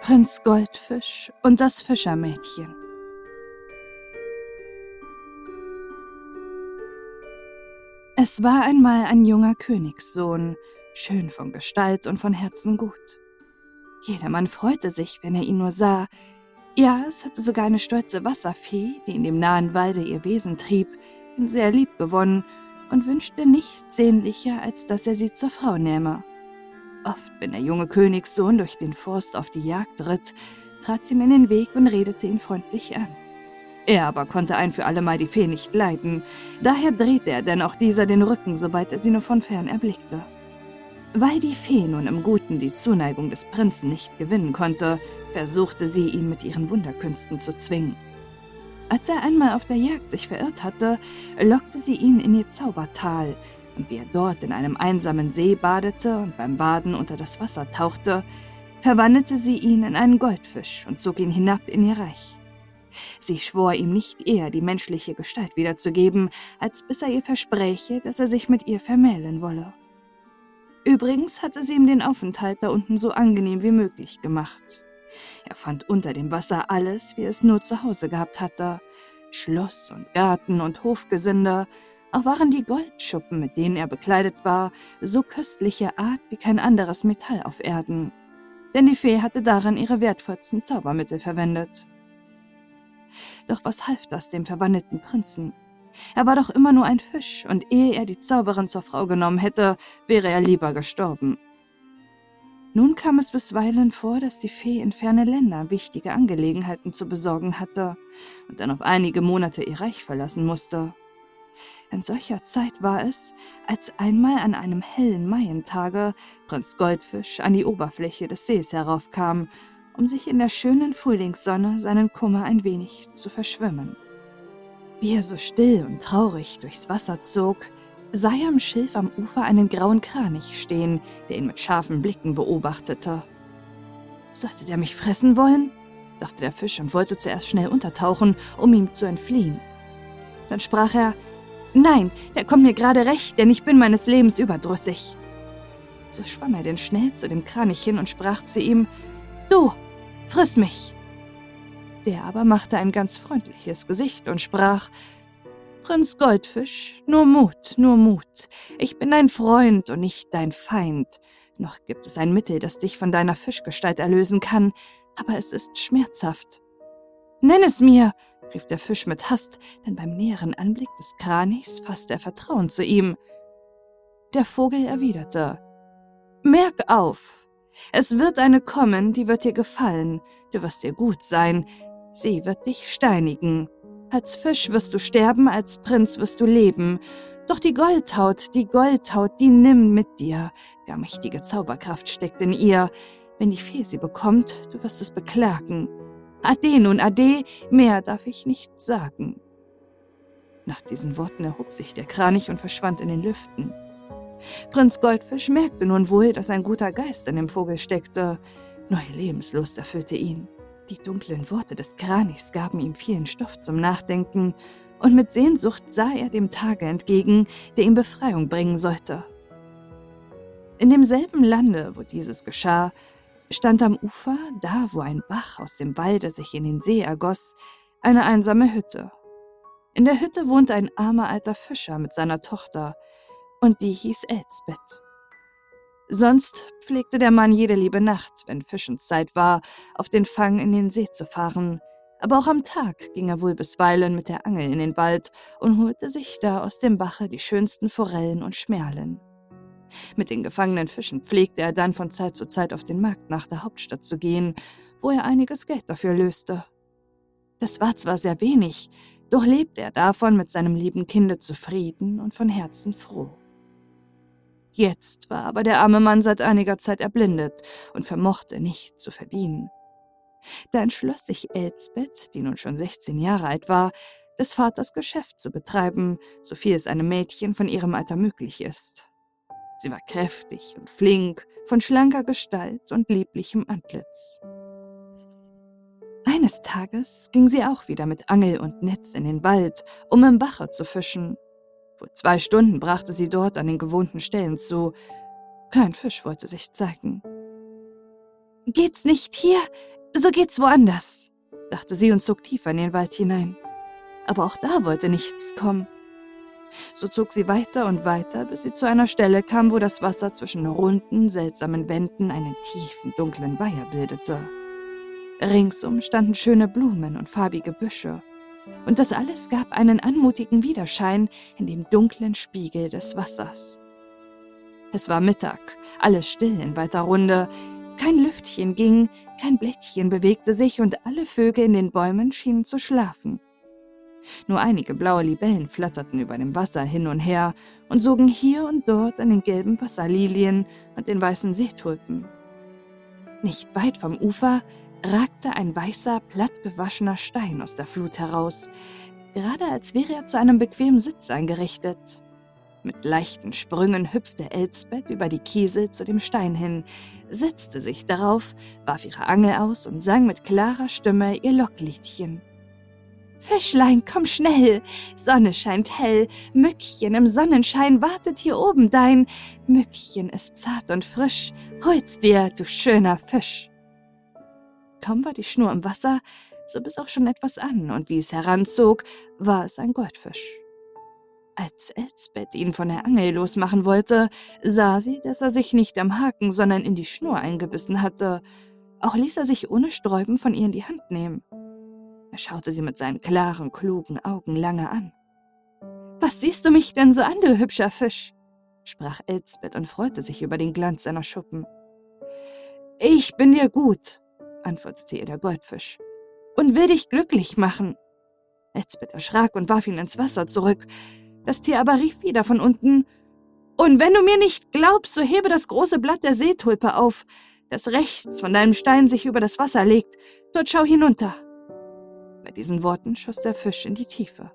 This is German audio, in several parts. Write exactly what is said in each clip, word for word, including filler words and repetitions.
Prinz Goldfisch und das Fischermädchen. Es war einmal ein junger Königssohn, schön von Gestalt und von Herzen gut. Jedermann freute sich, wenn er ihn nur sah. Ja, es hatte sogar eine stolze Wasserfee, die in dem nahen Walde ihr Wesen trieb, ihn sehr lieb gewonnen und wünschte nichts sehnlicher, als dass er sie zur Frau nähme. Oft, wenn der junge Königssohn durch den Forst auf die Jagd ritt, trat sie ihm in den Weg und redete ihn freundlich an. Er aber konnte ein für allemal die Fee nicht leiden, daher drehte er denn auch dieser den Rücken, sobald er sie nur von fern erblickte. Weil die Fee nun im Guten die Zuneigung des Prinzen nicht gewinnen konnte, versuchte sie, ihn mit ihren Wunderkünsten zu zwingen. Als er einmal auf der Jagd sich verirrt hatte, lockte sie ihn in ihr Zaubertal, und wie er dort in einem einsamen See badete und beim Baden unter das Wasser tauchte, verwandelte sie ihn in einen Goldfisch und zog ihn hinab in ihr Reich. Sie schwor ihm nicht eher, die menschliche Gestalt wiederzugeben, als bis er ihr verspräche, dass er sich mit ihr vermählen wolle. Übrigens hatte sie ihm den Aufenthalt da unten so angenehm wie möglich gemacht. Er fand unter dem Wasser alles, wie er es nur zu Hause gehabt hatte: Schloss und Garten und Hofgesinde. Auch waren die Goldschuppen, mit denen er bekleidet war, so köstlicher Art wie kein anderes Metall auf Erden. Denn die Fee hatte darin ihre wertvollsten Zaubermittel verwendet. Doch was half das dem verwandelten Prinzen? Er war doch immer nur ein Fisch, und ehe er die Zauberin zur Frau genommen hätte, wäre er lieber gestorben. Nun kam es bisweilen vor, dass die Fee in ferne Länder wichtige Angelegenheiten zu besorgen hatte und dann auf einige Monate ihr Reich verlassen musste. In solcher Zeit war es, als einmal an einem hellen Maientage Prinz Goldfisch an die Oberfläche des Sees heraufkam, um sich in der schönen Frühlingssonne seinen Kummer ein wenig zu verschwimmen. Wie er so still und traurig durchs Wasser zog, sah er am Schilf am Ufer einen grauen Kranich stehen, der ihn mit scharfen Blicken beobachtete. »Sollte der mich fressen wollen?« dachte der Fisch und wollte zuerst schnell untertauchen, um ihm zu entfliehen. Dann sprach er: »Nein, der kommt mir gerade recht, denn ich bin meines Lebens überdrüssig.« So schwamm er denn schnell zu dem Kranich hin und sprach zu ihm: »Du, friss mich!« Der aber machte ein ganz freundliches Gesicht und sprach: »Prinz Goldfisch, nur Mut, nur Mut. Ich bin dein Freund und nicht dein Feind. Noch gibt es ein Mittel, das dich von deiner Fischgestalt erlösen kann, aber es ist schmerzhaft.« »Nenn es mir«, rief der Fisch mit Hast, denn beim näheren Anblick des Kranichs fasste er Vertrauen zu ihm. Der Vogel erwiderte: »Merk auf! Es wird eine kommen, die wird dir gefallen. Du wirst ihr gut sein. Sie wird dich steinigen. Als Fisch wirst du sterben, als Prinz wirst du leben. Doch die Goldhaut, die Goldhaut, die nimm mit dir. Gar mächtige Zauberkraft steckt in ihr. Wenn die Fee sie bekommt, du wirst es beklagen. Ade nun, ade, mehr darf ich nicht sagen.« Nach diesen Worten erhob sich der Kranich und verschwand in den Lüften. Prinz Goldfisch merkte nun wohl, dass ein guter Geist in dem Vogel steckte. Neue Lebenslust erfüllte ihn. Die dunklen Worte des Kranichs gaben ihm vielen Stoff zum Nachdenken, und mit Sehnsucht sah er dem Tage entgegen, der ihm Befreiung bringen sollte. In demselben Lande, wo dieses geschah, stand am Ufer, da wo ein Bach aus dem Walde sich in den See ergoss, eine einsame Hütte. In der Hütte wohnte ein armer alter Fischer mit seiner Tochter, und die hieß Elsbeth. Sonst pflegte der Mann jede liebe Nacht, wenn Fischenszeit war, auf den Fang in den See zu fahren, aber auch am Tag ging er wohl bisweilen mit der Angel in den Wald und holte sich da aus dem Bache die schönsten Forellen und Schmerlen. Mit den gefangenen Fischen pflegte er dann von Zeit zu Zeit auf den Markt nach der Hauptstadt zu gehen, wo er einiges Geld dafür löste. Das war zwar sehr wenig, doch lebte er davon mit seinem lieben Kinde zufrieden und von Herzen froh. Jetzt war aber der arme Mann seit einiger Zeit erblindet und vermochte nicht zu verdienen. Da entschloss sich Elsbeth, die nun schon sechzehn Jahre alt war, des Vaters Geschäft zu betreiben, so viel es einem Mädchen von ihrem Alter möglich ist. Sie war kräftig und flink, von schlanker Gestalt und lieblichem Antlitz. Eines Tages ging sie auch wieder mit Angel und Netz in den Wald, um im Bache zu fischen. Wohl zwei Stunden brachte sie dort an den gewohnten Stellen zu. Kein Fisch wollte sich zeigen. »Geht's nicht hier? »So geht's woanders«, dachte sie und zog tiefer in den Wald hinein. Aber auch da wollte nichts kommen. So zog sie weiter und weiter, bis sie zu einer Stelle kam, wo das Wasser zwischen runden, seltsamen Wänden einen tiefen, dunklen Weiher bildete. Ringsum standen schöne Blumen und farbige Büsche, und das alles gab einen anmutigen Widerschein in dem dunklen Spiegel des Wassers. Es war Mittag, alles still in weiter Runde, kein Lüftchen ging, kein Blättchen bewegte sich und alle Vögel in den Bäumen schienen zu schlafen. Nur einige blaue Libellen flatterten über dem Wasser hin und her und sogen hier und dort an den gelben Wasserlilien und den weißen Seetulpen. Nicht weit vom Ufer ragte ein weißer, plattgewaschener Stein aus der Flut heraus, gerade als wäre er zu einem bequemen Sitz eingerichtet. Mit leichten Sprüngen hüpfte Elsbeth über die Kiesel zu dem Stein hin, setzte sich darauf, warf ihre Angel aus und sang mit klarer Stimme ihr Lockliedchen. »Fischlein, komm schnell, Sonne scheint hell, Mückchen im Sonnenschein wartet hier oben dein, Mückchen ist zart und frisch, hol's dir, du schöner Fisch.« Kaum war die Schnur im Wasser, so biss auch schon etwas an, und wie es heranzog, war es ein Goldfisch. Als Elsbeth ihn von der Angel losmachen wollte, sah sie, dass er sich nicht am Haken, sondern in die Schnur eingebissen hatte. Auch ließ er sich ohne Sträuben von ihr in die Hand nehmen. Er schaute sie mit seinen klaren, klugen Augen lange an. »Was siehst du mich denn so an, du hübscher Fisch?« sprach Elsbeth und freute sich über den Glanz seiner Schuppen. »Ich bin dir gut«, antwortete ihr der Goldfisch, »und will dich glücklich machen.« Elsbeth erschrak und warf ihn ins Wasser zurück. Das Tier aber rief wieder von unten, »Und wenn du mir nicht glaubst, so hebe das große Blatt der Seetulpe auf, das rechts von deinem Stein sich über das Wasser legt. Dort schau hinunter.« Bei diesen Worten schoss der Fisch in die Tiefe.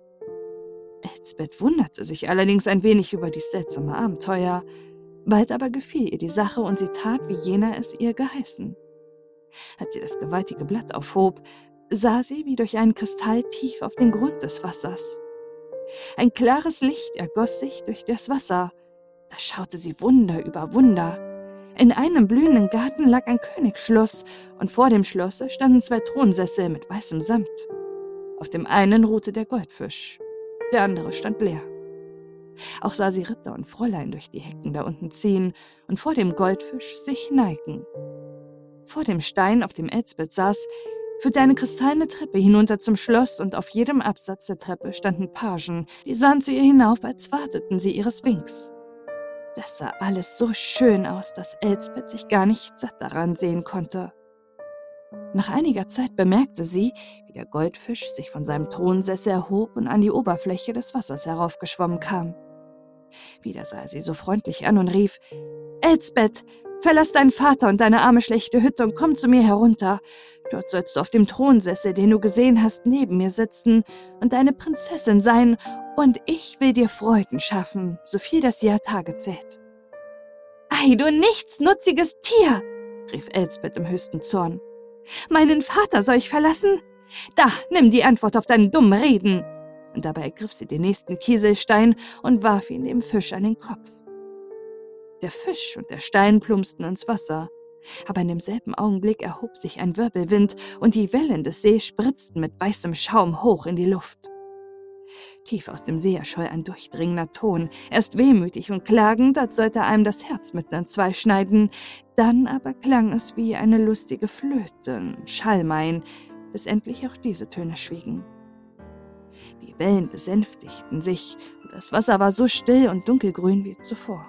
Elsbeth wunderte sich allerdings ein wenig über dies seltsame Abenteuer. Bald aber gefiel ihr die Sache und sie tat, wie jener es ihr geheißen. Als sie das gewaltige Blatt aufhob, sah sie, wie durch einen Kristall tief auf den Grund des Wassers. Ein klares Licht ergoss sich durch das Wasser. Da schaute sie Wunder über Wunder. In einem blühenden Garten lag ein Königsschloss, und vor dem Schlosse standen zwei Thronsessel mit weißem Samt. Auf dem einen ruhte der Goldfisch, der andere stand leer. Auch sah sie Ritter und Fräulein durch die Hecken da unten ziehen und vor dem Goldfisch sich neigen. Vor dem Stein, auf dem Elsbeth saß, führte eine kristallene Treppe hinunter zum Schloss, und auf jedem Absatz der Treppe standen Pagen, die sahen zu ihr hinauf, als warteten sie ihres Winks. Das sah alles so schön aus, dass Elsbeth sich gar nicht satt daran sehen konnte. Nach einiger Zeit bemerkte sie, wie der Goldfisch sich von seinem Thronsessel erhob und an die Oberfläche des Wassers heraufgeschwommen kam. Wieder sah er sie so freundlich an und rief, »Elsbeth, verlass deinen Vater und deine arme schlechte Hütte und komm zu mir herunter. Dort sollst du auf dem Thronsessel, den du gesehen hast, neben mir sitzen und deine Prinzessin sein, und ich will dir Freuden schaffen, so viel das Jahr Tage zählt.« »Ei, du nichtsnutziges Tier«, rief Elsbeth im höchsten Zorn. »Meinen Vater soll ich verlassen? Da, nimm die Antwort auf deine dummen Reden!« Und dabei ergriff sie den nächsten Kieselstein und warf ihn dem Fisch an den Kopf. Der Fisch und der Stein plumpsten ins Wasser, aber in demselben Augenblick erhob sich ein Wirbelwind und die Wellen des Sees spritzten mit weißem Schaum hoch in die Luft. Tief aus dem See erscholl ein durchdringender Ton, erst wehmütig und klagend, als sollte einem das Herz mitten entzwei schneiden, dann aber klang es wie eine lustige Flöte, ein Schalmein, bis endlich auch diese Töne schwiegen. Die Wellen besänftigten sich, und das Wasser war so still und dunkelgrün wie zuvor.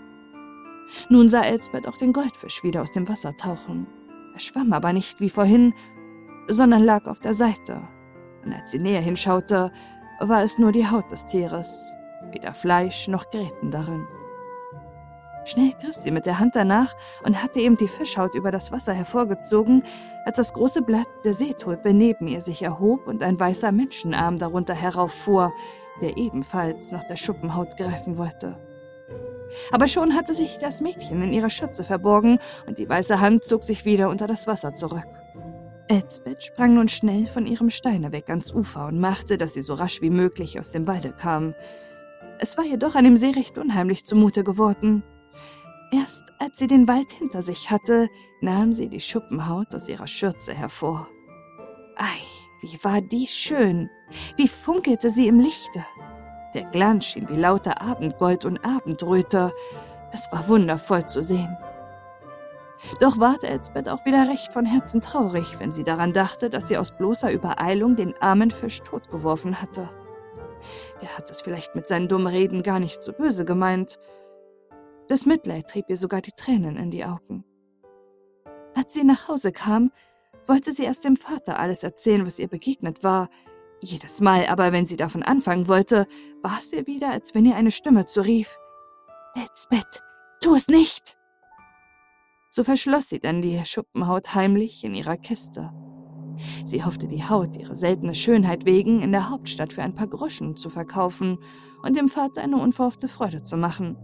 Nun sah Elsbeth auch den Goldfisch wieder aus dem Wasser tauchen. Er schwamm aber nicht wie vorhin, sondern lag auf der Seite, und als sie näher hinschaute, war es nur die Haut des Tieres, weder Fleisch noch Gräten darin. Schnell griff sie mit der Hand danach und hatte eben die Fischhaut über das Wasser hervorgezogen, als das große Blatt der Seetulpe neben ihr sich erhob und ein weißer Menschenarm darunter herauffuhr, der ebenfalls nach der Schuppenhaut greifen wollte. Aber schon hatte sich das Mädchen in ihrer Schürze verborgen und die weiße Hand zog sich wieder unter das Wasser zurück. Elsbeth sprang nun schnell von ihrem Steine weg ans Ufer und machte, dass sie so rasch wie möglich aus dem Walde kam. Es war jedoch an dem See recht unheimlich zumute geworden. Erst als sie den Wald hinter sich hatte, nahm sie die Schuppenhaut aus ihrer Schürze hervor. Ei, wie war die schön! Wie funkelte sie im Lichte! Der Glanz schien wie lauter Abendgold und Abendröte. Es war wundervoll zu sehen. Doch ward Elsbeth auch wieder recht von Herzen traurig, wenn sie daran dachte, dass sie aus bloßer Übereilung den armen Fisch totgeworfen hatte. Er hat es vielleicht mit seinen dummen Reden gar nicht so böse gemeint. Das Mitleid trieb ihr sogar die Tränen in die Augen. Als sie nach Hause kam, wollte sie erst dem Vater alles erzählen, was ihr begegnet war. Jedes Mal aber, wenn sie davon anfangen wollte, war es ihr wieder, als wenn ihr eine Stimme zurief: »Elsbeth, tu es nicht!« So verschloss sie dann die Schuppenhaut heimlich in ihrer Kiste. Sie hoffte, die Haut ihrer seltene Schönheit wegen in der Hauptstadt für ein paar Groschen zu verkaufen und dem Vater eine unverhoffte Freude zu machen.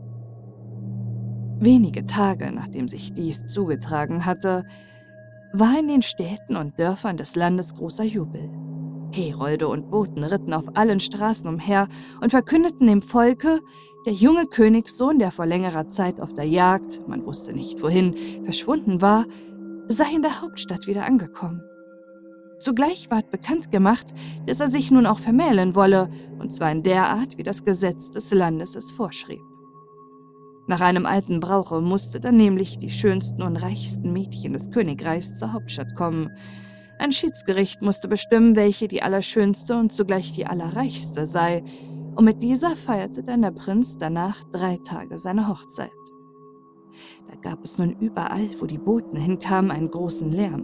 Wenige Tage, nachdem sich dies zugetragen hatte, war in den Städten und Dörfern des Landes großer Jubel. Herolde und Boten ritten auf allen Straßen umher und verkündeten dem Volke, der junge Königssohn, der vor längerer Zeit auf der Jagd, man wusste nicht wohin, verschwunden war, sei in der Hauptstadt wieder angekommen. Zugleich ward bekannt gemacht, dass er sich nun auch vermählen wolle, und zwar in der Art, wie das Gesetz des Landes es vorschrieb. Nach einem alten Brauche musste dann nämlich die schönsten und reichsten Mädchen des Königreichs zur Hauptstadt kommen. Ein Schiedsgericht musste bestimmen, welche die allerschönste und zugleich die allerreichste sei, und mit dieser feierte dann der Prinz danach drei Tage seine Hochzeit. Da gab es nun überall, wo die Boten hinkamen, einen großen Lärm.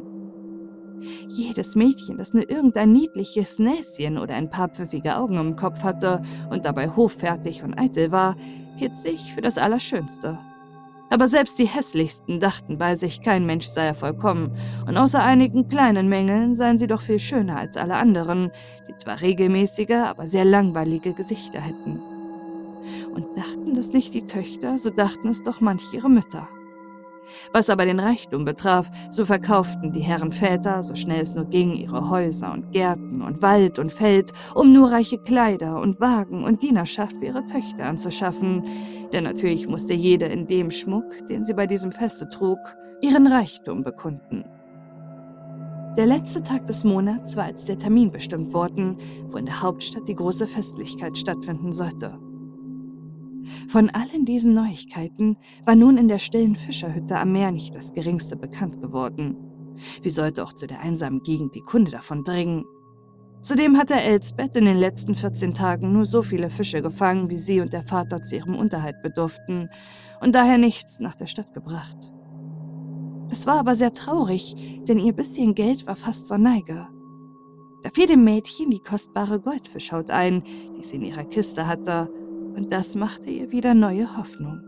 Jedes Mädchen, das nur irgendein niedliches Näschen oder ein paar pfiffige Augen im Kopf hatte und dabei hoffärtig und eitel war, hielt sich für das Allerschönste. Aber selbst die Hässlichsten dachten bei sich, kein Mensch sei ja vollkommen, und außer einigen kleinen Mängeln seien sie doch viel schöner als alle anderen, die zwar regelmäßige, aber sehr langweilige Gesichter hätten. Und dachten das nicht die Töchter, so dachten es doch manche ihre Mütter. Was aber den Reichtum betraf, so verkauften die Herren Väter, so schnell es nur ging, ihre Häuser und Gärten und Wald und Feld, um nur reiche Kleider und Wagen und Dienerschaft für ihre Töchter anzuschaffen, denn natürlich musste jede in dem Schmuck, den sie bei diesem Feste trug, ihren Reichtum bekunden. Der letzte Tag des Monats war als der Termin bestimmt worden, wo in der Hauptstadt die große Festlichkeit stattfinden sollte. Von allen diesen Neuigkeiten war nun in der stillen Fischerhütte am Meer nicht das Geringste bekannt geworden. Wie sollte auch zu der einsamen Gegend die Kunde davon dringen? Zudem hatte Elsbeth in den letzten vierzehn Tagen nur so viele Fische gefangen, wie sie und der Vater zu ihrem Unterhalt bedurften, und daher nichts nach der Stadt gebracht. Das war aber sehr traurig, denn ihr bisschen Geld war fast zur Neige. Da fiel dem Mädchen die kostbare Goldfischhaut ein, die sie in ihrer Kiste hatte, und das machte ihr wieder neue Hoffnung.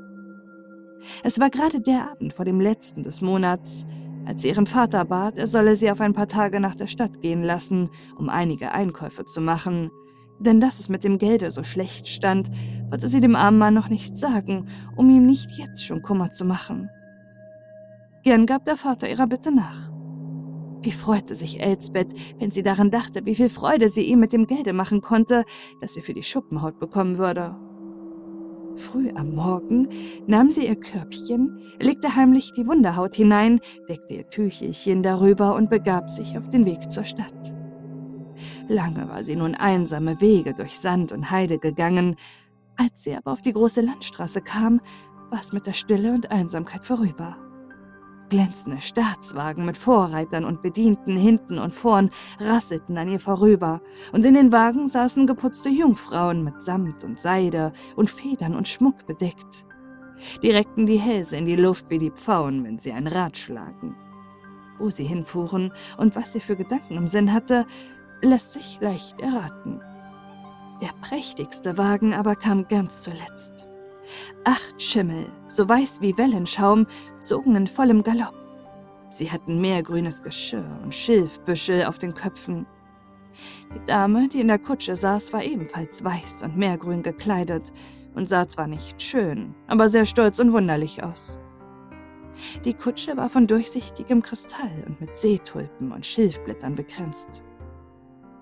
Es war gerade der Abend vor dem letzten des Monats, als sie ihren Vater bat, er solle sie auf ein paar Tage nach der Stadt gehen lassen, um einige Einkäufe zu machen. Denn dass es mit dem Gelde so schlecht stand, wollte sie dem armen Mann noch nicht sagen, um ihm nicht jetzt schon Kummer zu machen. Gern gab der Vater ihrer Bitte nach. Wie freute sich Elsbeth, wenn sie daran dachte, wie viel Freude sie ihm mit dem Gelde machen konnte, das sie für die Schuppenhaut bekommen würde. Früh am Morgen nahm sie ihr Körbchen, legte heimlich die Wunderhaut hinein, deckte ihr Tüchelchen darüber und begab sich auf den Weg zur Stadt. Lange war sie nun einsame Wege durch Sand und Heide gegangen. Als sie aber auf die große Landstraße kam, war es mit der Stille und Einsamkeit vorüber. Glänzende Staatswagen mit Vorreitern und Bedienten hinten und vorn rasselten an ihr vorüber, und in den Wagen saßen geputzte Jungfrauen mit Samt und Seide und Federn und Schmuck bedeckt. Die reckten die Hälse in die Luft wie die Pfauen, wenn sie ein Rad schlagen. Wo sie hinfuhren und was sie für Gedanken im Sinn hatte, lässt sich leicht erraten. Der prächtigste Wagen aber kam ganz zuletzt. Acht Schimmel, so weiß wie Wellenschaum, zogen in vollem Galopp. Sie hatten meergrünes Geschirr und Schilfbüschel auf den Köpfen. Die Dame, die in der Kutsche saß, war ebenfalls weiß und meergrün gekleidet und sah zwar nicht schön, aber sehr stolz und wunderlich aus. Die Kutsche war von durchsichtigem Kristall und mit Seetulpen und Schilfblättern bekränzt.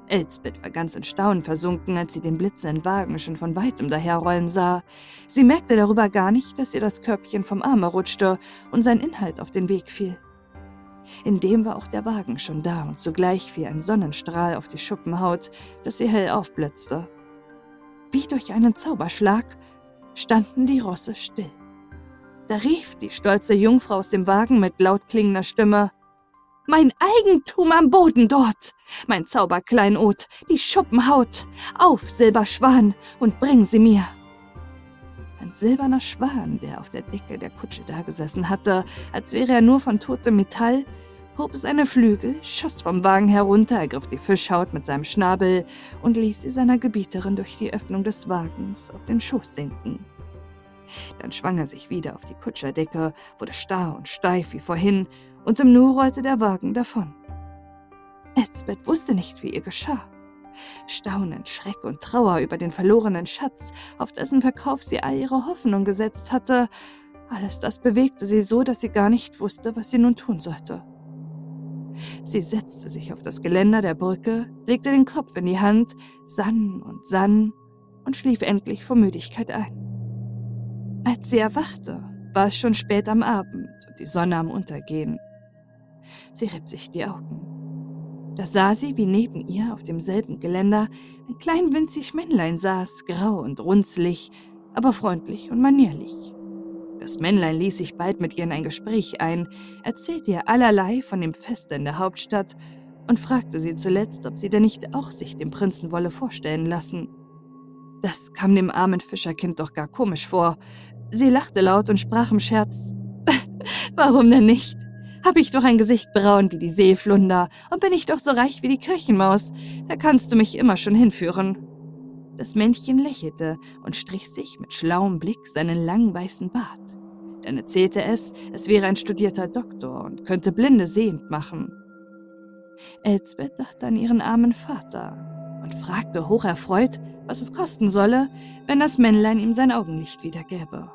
Elsbeth war ganz in Staunen versunken, als sie den blitzenden Wagen schon von weitem daherrollen sah. Sie merkte darüber gar nicht, dass ihr das Körbchen vom Arme rutschte und sein Inhalt auf den Weg fiel. Indem war auch der Wagen schon da und sogleich fiel ein Sonnenstrahl auf die Schuppenhaut, dass sie hell aufblitzte. Wie durch einen Zauberschlag standen die Rosse still. Da rief die stolze Jungfrau aus dem Wagen mit laut klingender Stimme: »Mein Eigentum am Boden dort! Mein Zauberkleinod, die Schuppenhaut! Auf, Silberschwan, und bring sie mir!« Ein silberner Schwan, der auf der Decke der Kutsche dagesessen hatte, als wäre er nur von totem Metall, hob seine Flügel, schoss vom Wagen herunter, ergriff die Fischhaut mit seinem Schnabel und ließ sie seiner Gebieterin durch die Öffnung des Wagens auf den Schoß sinken. Dann schwang er sich wieder auf die Kutscherdecke, wurde starr und steif wie vorhin, und im Nu rollte der Wagen davon. Elsbeth wusste nicht, wie ihr geschah. Staunen, Schreck und Trauer über den verlorenen Schatz, auf dessen Verkauf sie all ihre Hoffnung gesetzt hatte, alles das bewegte sie so, dass sie gar nicht wusste, was sie nun tun sollte. Sie setzte sich auf das Geländer der Brücke, legte den Kopf in die Hand, sann und sann und schlief endlich vor Müdigkeit ein. Als sie erwachte, war es schon spät am Abend und die Sonne am Untergehen. Sie rieb sich die Augen. Da sah sie, wie neben ihr auf demselben Geländer ein klein winzig Männlein saß, grau und runzlig, aber freundlich und manierlich. Das Männlein ließ sich bald mit ihr in ein Gespräch ein, erzählte ihr allerlei von dem Feste in der Hauptstadt und fragte sie zuletzt, ob sie denn nicht auch sich dem Prinzen wolle vorstellen lassen. Das kam dem armen Fischerkind doch gar komisch vor. Sie lachte laut und sprach im Scherz: »Warum denn nicht? Hab ich doch ein Gesicht braun wie die Seeflunder und bin ich doch so reich wie die Kirchenmaus, da kannst du mich immer schon hinführen.« Das Männchen lächelte und strich sich mit schlauem Blick seinen langen weißen Bart. Dann erzählte es, es wäre ein studierter Doktor und könnte Blinde sehend machen. Elsbeth dachte an ihren armen Vater und fragte hocherfreut, was es kosten solle, wenn das Männlein ihm sein Augenlicht wiedergäbe.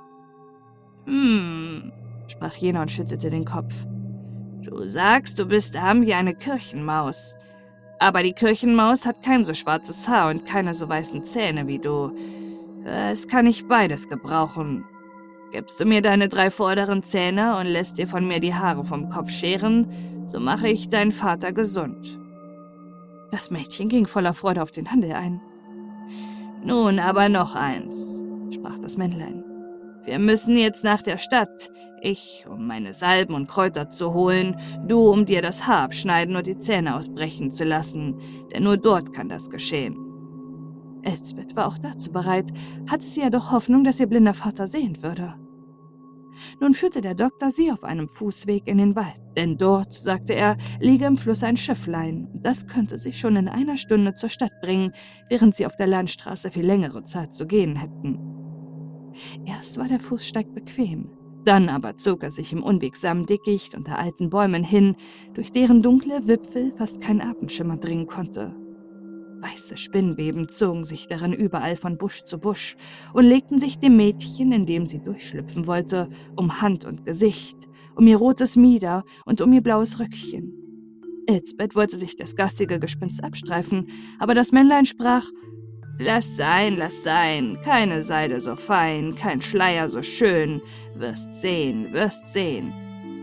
»Hm«, sprach jener und schüttelte den Kopf. »Du sagst, du bist arm wie eine Kirchenmaus. Aber die Kirchenmaus hat kein so schwarzes Haar und keine so weißen Zähne wie du. Es kann nicht beides gebrauchen. Gibst du mir deine drei vorderen Zähne und lässt dir von mir die Haare vom Kopf scheren, so mache ich deinen Vater gesund.« Das Mädchen ging voller Freude auf den Handel ein. »Nun aber noch eins«, sprach das Männlein. »Wir müssen jetzt nach der Stadt, ich, um meine Salben und Kräuter zu holen, du, um dir das Haar abschneiden und die Zähne ausbrechen zu lassen, denn nur dort kann das geschehen.« Elsbeth war auch dazu bereit, hatte sie ja doch Hoffnung, dass ihr blinder Vater sehend würde. Nun führte der Doktor sie auf einem Fußweg in den Wald, denn dort, sagte er, liege im Fluss ein Schifflein, und das könnte sie schon in einer Stunde zur Stadt bringen, während sie auf der Landstraße viel längere Zeit zu gehen hätten. Erst war der Fußsteig bequem, dann aber zog er sich im unwegsamen Dickicht unter alten Bäumen hin, durch deren dunkle Wipfel fast kein Abendschimmer dringen konnte. Weiße Spinnweben zogen sich darin überall von Busch zu Busch und legten sich dem Mädchen, in dem sie durchschlüpfen wollte, um Hand und Gesicht, um ihr rotes Mieder und um ihr blaues Röckchen. Elsbeth wollte sich das garstige Gespinst abstreifen, aber das Männlein sprach: »Lass sein, lass sein, keine Seide so fein, kein Schleier so schön, wirst sehen, wirst sehen.«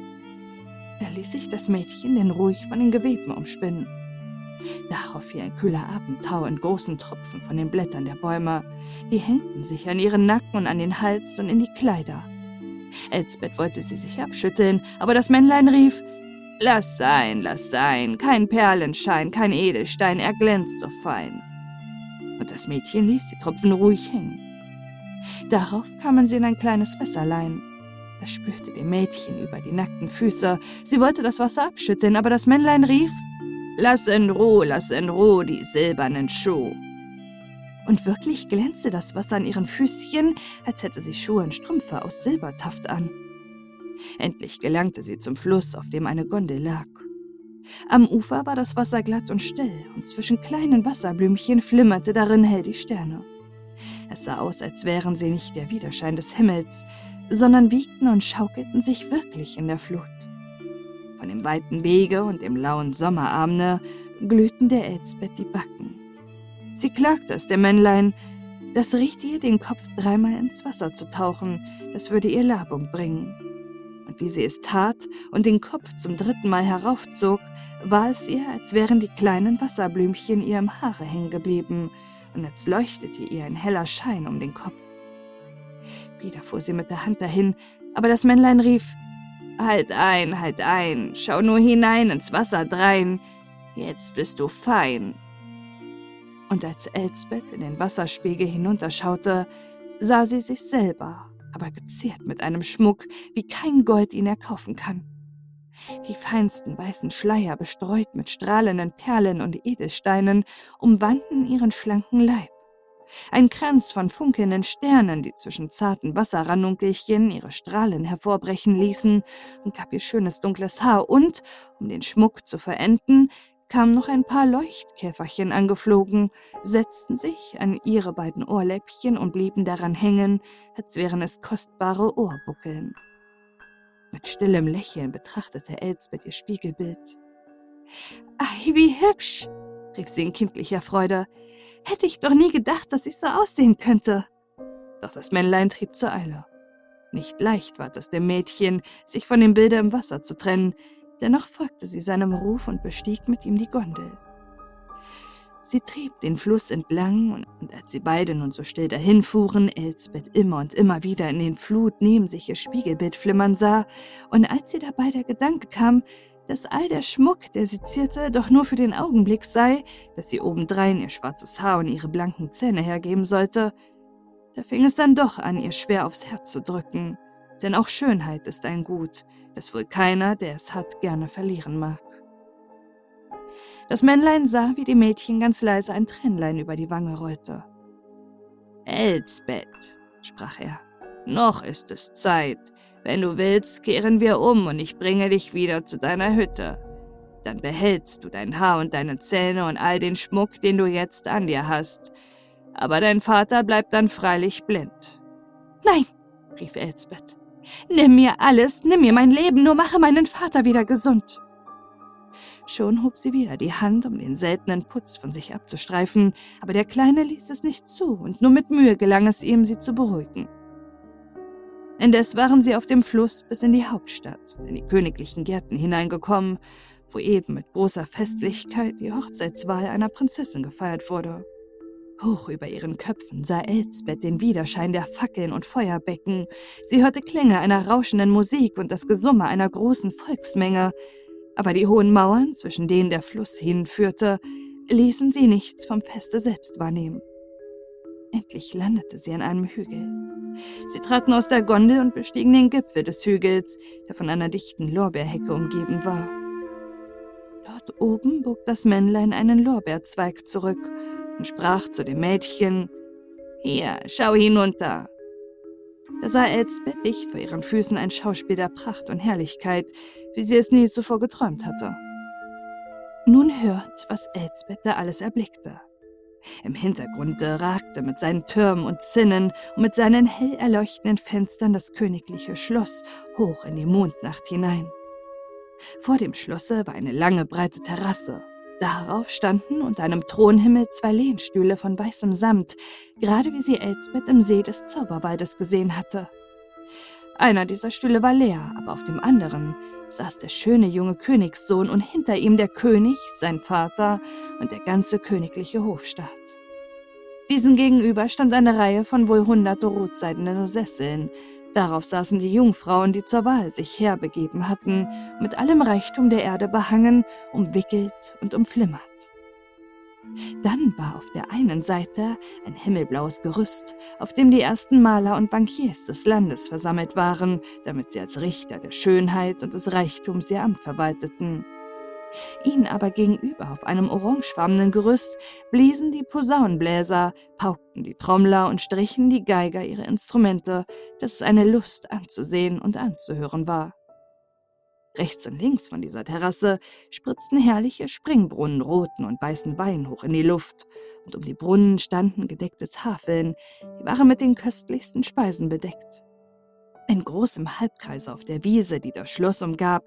Da ließ sich das Mädchen denn ruhig von den Geweben umspinnen. Darauf fiel ein kühler Abendtau in großen Tropfen von den Blättern der Bäume, die hängten sich an ihren Nacken und an den Hals und in die Kleider. Elsbeth wollte sie sich abschütteln, aber das Männlein rief: »Lass sein, lass sein, kein Perlenschein, kein Edelstein, er glänzt so fein.« Und das Mädchen ließ die Tropfen ruhig hängen. Darauf kamen sie in ein kleines Wässerlein. Das spülte dem Mädchen über die nackten Füße. Sie wollte das Wasser abschütteln, aber das Männlein rief: »Lass in Ruh, lass in Ruh die silbernen Schuh.« Und wirklich glänzte das Wasser an ihren Füßchen, als hätte sie Schuhe und Strümpfe aus Silbertaft an. Endlich gelangte sie zum Fluss, auf dem eine Gondel lag. Am Ufer war das Wasser glatt und still, und zwischen kleinen Wasserblümchen flimmerte darin hell die Sterne. Es sah aus, als wären sie nicht der Widerschein des Himmels, sondern wiegten und schaukelten sich wirklich in der Flut. Von dem weiten Wege und dem lauen Sommerabende glühten der Elsbeth die Backen. Sie klagte es dem Männlein, das riet ihr, den Kopf dreimal ins Wasser zu tauchen, das würde ihr Labung bringen. Und wie sie es tat und den Kopf zum dritten Mal heraufzog, war es ihr, als wären die kleinen Wasserblümchen ihr im Haare hängen geblieben und als leuchtete ihr ein heller Schein um den Kopf. Wieder fuhr sie mit der Hand dahin, aber das Männlein rief: »Halt ein, halt ein, schau nur hinein ins Wasser drein, jetzt bist du fein.« Und als Elsbeth in den Wasserspiegel hinunterschaute, sah sie sich selber, aber geziert mit einem Schmuck, wie kein Gold ihn erkaufen kann. Die feinsten weißen Schleier, bestreut mit strahlenden Perlen und Edelsteinen, umwanden ihren schlanken Leib. Ein Kranz von funkelnden Sternen, die zwischen zarten Wasserranunkelchen ihre Strahlen hervorbrechen ließen, umgab ihr schönes dunkles Haar und, um den Schmuck zu verenden, kamen noch ein paar Leuchtkäferchen angeflogen, setzten sich an ihre beiden Ohrläppchen und blieben daran hängen, als wären es kostbare Ohrbuckeln. Mit stillem Lächeln betrachtete Elsbeth ihr Spiegelbild. »Ei, wie hübsch«, rief sie in kindlicher Freude. »Hätte ich doch nie gedacht, dass ich so aussehen könnte.« Doch das Männlein trieb zur Eile. Nicht leicht war es dem Mädchen, sich von dem Bilde im Wasser zu trennen, dennoch folgte sie seinem Ruf und bestieg mit ihm die Gondel. Sie trieb den Fluss entlang, und, und als sie beide nun so still dahinfuhren, Elsbeth immer und immer wieder in den Flut neben sich ihr Spiegelbild flimmern sah, und als ihr dabei der Gedanke kam, dass all der Schmuck, der sie zierte, doch nur für den Augenblick sei, dass sie obendrein ihr schwarzes Haar und ihre blanken Zähne hergeben sollte, da fing es dann doch an, ihr schwer aufs Herz zu drücken, denn auch Schönheit ist ein Gut, das wohl keiner, der es hat, gerne verlieren mag. Das Männlein sah, wie die Mädchen ganz leise ein Tränlein über die Wange rollte. »Elsbeth«, sprach er, »noch ist es Zeit. Wenn du willst, kehren wir um und ich bringe dich wieder zu deiner Hütte. Dann behältst du dein Haar und deine Zähne und all den Schmuck, den du jetzt an dir hast. Aber dein Vater bleibt dann freilich blind.« »Nein«, rief Elsbeth, »nimm mir alles, nimm mir mein Leben, nur mache meinen Vater wieder gesund.« Schon hob sie wieder die Hand, um den seltenen Putz von sich abzustreifen, aber der Kleine ließ es nicht zu, und nur mit Mühe gelang es ihm, sie zu beruhigen. Indes waren sie auf dem Fluss bis in die Hauptstadt, in die königlichen Gärten hineingekommen, wo eben mit großer Festlichkeit die Hochzeitswahl einer Prinzessin gefeiert wurde. Hoch über ihren Köpfen sah Elsbeth den Widerschein der Fackeln und Feuerbecken. Sie hörte Klänge einer rauschenden Musik und das Gesumme einer großen Volksmenge, aber die hohen Mauern, zwischen denen der Fluss hinführte, ließen sie nichts vom Feste selbst wahrnehmen. Endlich landete sie an einem Hügel. Sie traten aus der Gondel und bestiegen den Gipfel des Hügels, der von einer dichten Lorbeerhecke umgeben war. Dort oben bog das Männlein einen Lorbeerzweig zurück und sprach zu dem Mädchen: »Hier, schau hinunter.« Da sah Elsbeth dicht vor ihren Füßen ein Schauspiel der Pracht und Herrlichkeit, wie sie es nie zuvor geträumt hatte. Nun hört, was Elsbeth da alles erblickte. Im Hintergrunde ragte mit seinen Türmen und Zinnen und mit seinen hell erleuchtenden Fenstern das königliche Schloss hoch in die Mondnacht hinein. Vor dem Schlosse war eine lange, breite Terrasse. Darauf standen unter einem Thronhimmel zwei Lehnstühle von weißem Samt, gerade wie sie Elsbeth im See des Zauberwaldes gesehen hatte. Einer dieser Stühle war leer, aber auf dem anderen saß der schöne junge Königssohn und hinter ihm der König, sein Vater und der ganze königliche Hofstaat. Diesen gegenüber stand eine Reihe von wohl hundert rotseidenen Sesseln. Darauf saßen die Jungfrauen, die zur Wahl sich herbegeben hatten, mit allem Reichtum der Erde behangen, umwickelt und umflimmert. Dann war auf der einen Seite ein himmelblaues Gerüst, auf dem die ersten Maler und Bankiers des Landes versammelt waren, damit sie als Richter der Schönheit und des Reichtums ihr Amt verwalteten. Ihnen aber gegenüber auf einem orangefarbenen Gerüst bliesen die Posaunenbläser, paukten die Trommler und strichen die Geiger ihre Instrumente, dass es eine Lust anzusehen und anzuhören war. Rechts und links von dieser Terrasse spritzten herrliche Springbrunnen roten und weißen Wein hoch in die Luft, und um die Brunnen standen gedeckte Tafeln, die waren mit den köstlichsten Speisen bedeckt. In großem Halbkreis auf der Wiese, die das Schloss umgab,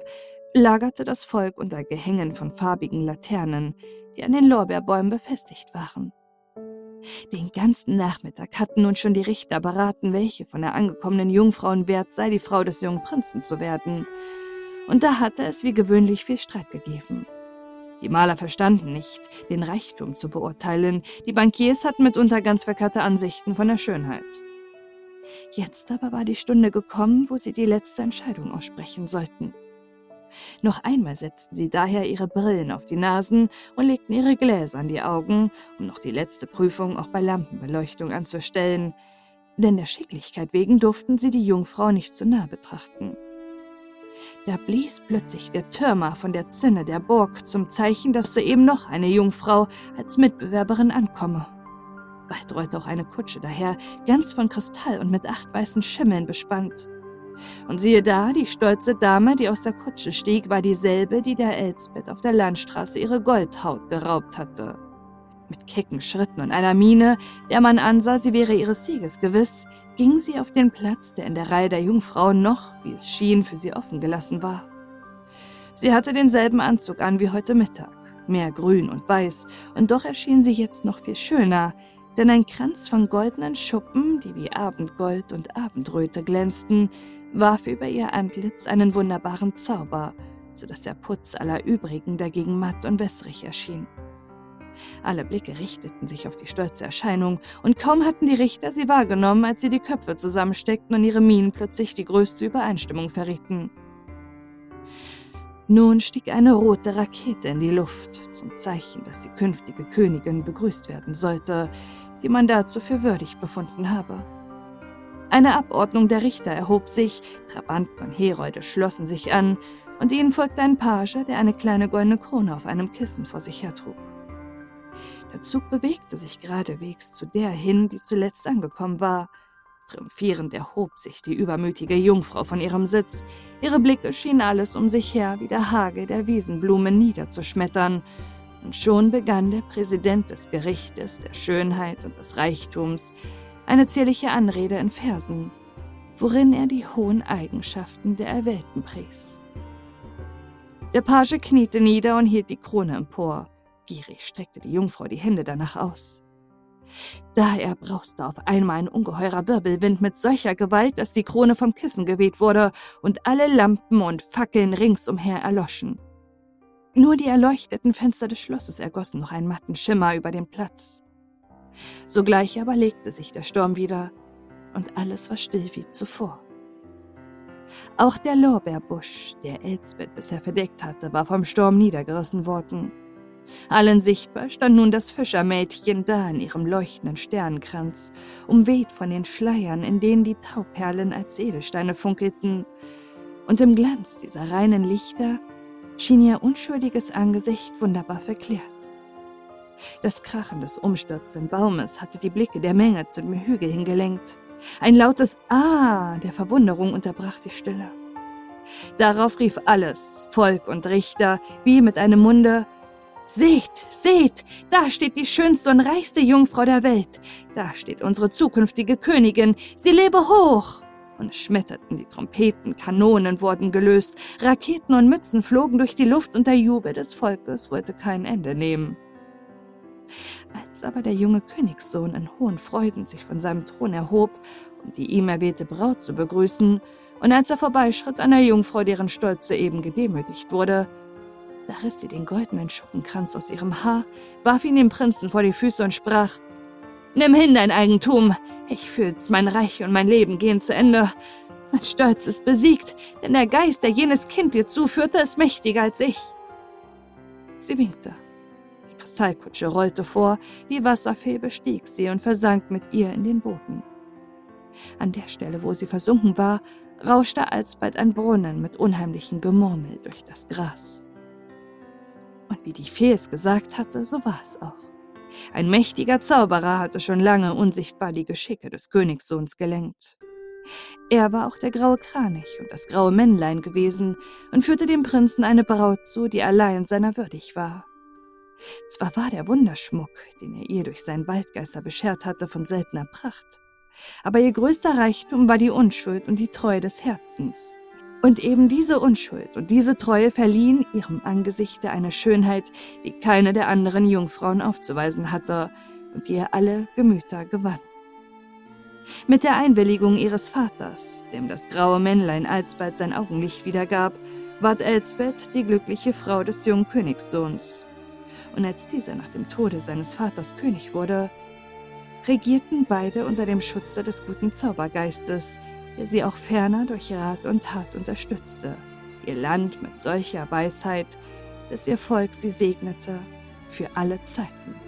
lagerte das Volk unter Gehängen von farbigen Laternen, die an den Lorbeerbäumen befestigt waren. Den ganzen Nachmittag hatten nun schon die Richter beraten, welche von der angekommenen Jungfrauen wert sei, die Frau des jungen Prinzen zu werden. Und da hatte es wie gewöhnlich viel Streit gegeben. Die Maler verstanden nicht, den Reichtum zu beurteilen, die Bankiers hatten mitunter ganz verkehrte Ansichten von der Schönheit. Jetzt aber war die Stunde gekommen, wo sie die letzte Entscheidung aussprechen sollten. Noch einmal setzten sie daher ihre Brillen auf die Nasen und legten ihre Gläser an die Augen, um noch die letzte Prüfung auch bei Lampenbeleuchtung anzustellen, denn der Schicklichkeit wegen durften sie die Jungfrau nicht zu nah betrachten. Da blies plötzlich der Türmer von der Zinne der Burg zum Zeichen, dass soeben noch eine Jungfrau als Mitbewerberin ankomme. Bald rollte auch eine Kutsche daher, ganz von Kristall und mit acht weißen Schimmeln bespannt. Und siehe da, die stolze Dame, die aus der Kutsche stieg, war dieselbe, die der Elsbeth auf der Landstraße ihre Goldhaut geraubt hatte. Mit kecken Schritten und einer Miene, der man ansah, sie wäre ihres Sieges gewiss, ging sie auf den Platz, der in der Reihe der Jungfrauen noch, wie es schien, für sie offen gelassen war. Sie hatte denselben Anzug an wie heute Mittag, mehr grün und weiß, und doch erschien sie jetzt noch viel schöner, denn ein Kranz von goldenen Schuppen, die wie Abendgold und Abendröte glänzten, warf über ihr Antlitz einen wunderbaren Zauber, so dass der Putz aller übrigen dagegen matt und wässrig erschien. Alle Blicke richteten sich auf die stolze Erscheinung, und kaum hatten die Richter sie wahrgenommen, als sie die Köpfe zusammensteckten und ihre Mienen plötzlich die größte Übereinstimmung verrieten. Nun stieg eine rote Rakete in die Luft, zum Zeichen, dass die künftige Königin begrüßt werden sollte, die man dazu für würdig befunden habe. Eine Abordnung der Richter erhob sich, Trabanten und Herolde schlossen sich an, und ihnen folgte ein Page, der eine kleine goldene Krone auf einem Kissen vor sich hertrug. Der Zug bewegte sich geradewegs zu der hin, die zuletzt angekommen war. Triumphierend erhob sich die übermütige Jungfrau von ihrem Sitz. Ihre Blicke schienen alles um sich her wie der Hagel der Wiesenblumen niederzuschmettern. Und schon begann der Präsident des Gerichtes, der Schönheit und des Reichtums, eine zierliche Anrede in Versen, worin er die hohen Eigenschaften der Erwählten pries. Der Page kniete nieder und hielt die Krone empor. Gierig streckte die Jungfrau die Hände danach aus. Da erbrauste auf einmal ein ungeheurer Wirbelwind mit solcher Gewalt, dass die Krone vom Kissen geweht wurde und alle Lampen und Fackeln ringsumher erloschen. Nur die erleuchteten Fenster des Schlosses ergossen noch einen matten Schimmer über den Platz. Sogleich aber legte sich der Sturm wieder, und alles war still wie zuvor. Auch der Lorbeerbusch, der Elsbeth bisher verdeckt hatte, war vom Sturm niedergerissen worden. Allen sichtbar stand nun das Fischermädchen da in ihrem leuchtenden Sternenkranz, umweht von den Schleiern, in denen die Tauperlen als Edelsteine funkelten, und im Glanz dieser reinen Lichter schien ihr unschuldiges Angesicht wunderbar verklärt. Das Krachen des umstürzenden Baumes hatte die Blicke der Menge zu dem Hügel hingelenkt. Ein lautes Ah der Verwunderung unterbrach die Stille. Darauf rief alles, Volk und Richter, wie mit einem Munde: »Seht, seht, da steht die schönste und reichste Jungfrau der Welt. Da steht unsere zukünftige Königin. Sie lebe hoch!« Und es schmetterten die Trompeten, Kanonen wurden gelöst, Raketen und Mützen flogen durch die Luft, und der Jubel des Volkes wollte kein Ende nehmen. Als aber der junge Königssohn in hohen Freuden sich von seinem Thron erhob, um die ihm erwählte Braut zu begrüßen, und als er vorbeischritt an der Jungfrau, deren Stolz soeben gedemütigt wurde, da riss sie den goldenen Schuppenkranz aus ihrem Haar, warf ihn dem Prinzen vor die Füße und sprach: »Nimm hin dein Eigentum, ich fühl's, mein Reich und mein Leben gehen zu Ende. Mein Stolz ist besiegt, denn der Geist, der jenes Kind dir zuführte, ist mächtiger als ich.« Sie winkte. Die Kristallkutsche rollte vor, die Wasserfee bestieg sie und versank mit ihr in den Boden. An der Stelle, wo sie versunken war, rauschte alsbald ein Brunnen mit unheimlichem Gemurmel durch das Gras. Und wie die Fee es gesagt hatte, so war es auch. Ein mächtiger Zauberer hatte schon lange unsichtbar die Geschicke des Königssohns gelenkt. Er war auch der graue Kranich und das graue Männlein gewesen und führte dem Prinzen eine Braut zu, die allein seiner würdig war. Zwar war der Wunderschmuck, den er ihr durch seinen Waldgeister beschert hatte, von seltener Pracht, aber ihr größter Reichtum war die Unschuld und die Treue des Herzens. Und eben diese Unschuld und diese Treue verliehen ihrem Angesichte eine Schönheit, die keine der anderen Jungfrauen aufzuweisen hatte und die ihr alle Gemüter gewann. Mit der Einwilligung ihres Vaters, dem das graue Männlein alsbald sein Augenlicht wiedergab, ward Elsbeth die glückliche Frau des jungen Königssohns. Und als dieser nach dem Tode seines Vaters König wurde, regierten beide unter dem Schutze des guten Zaubergeistes, der sie auch ferner durch Rat und Tat unterstützte, ihr Land mit solcher Weisheit, dass ihr Volk sie segnete für alle Zeiten.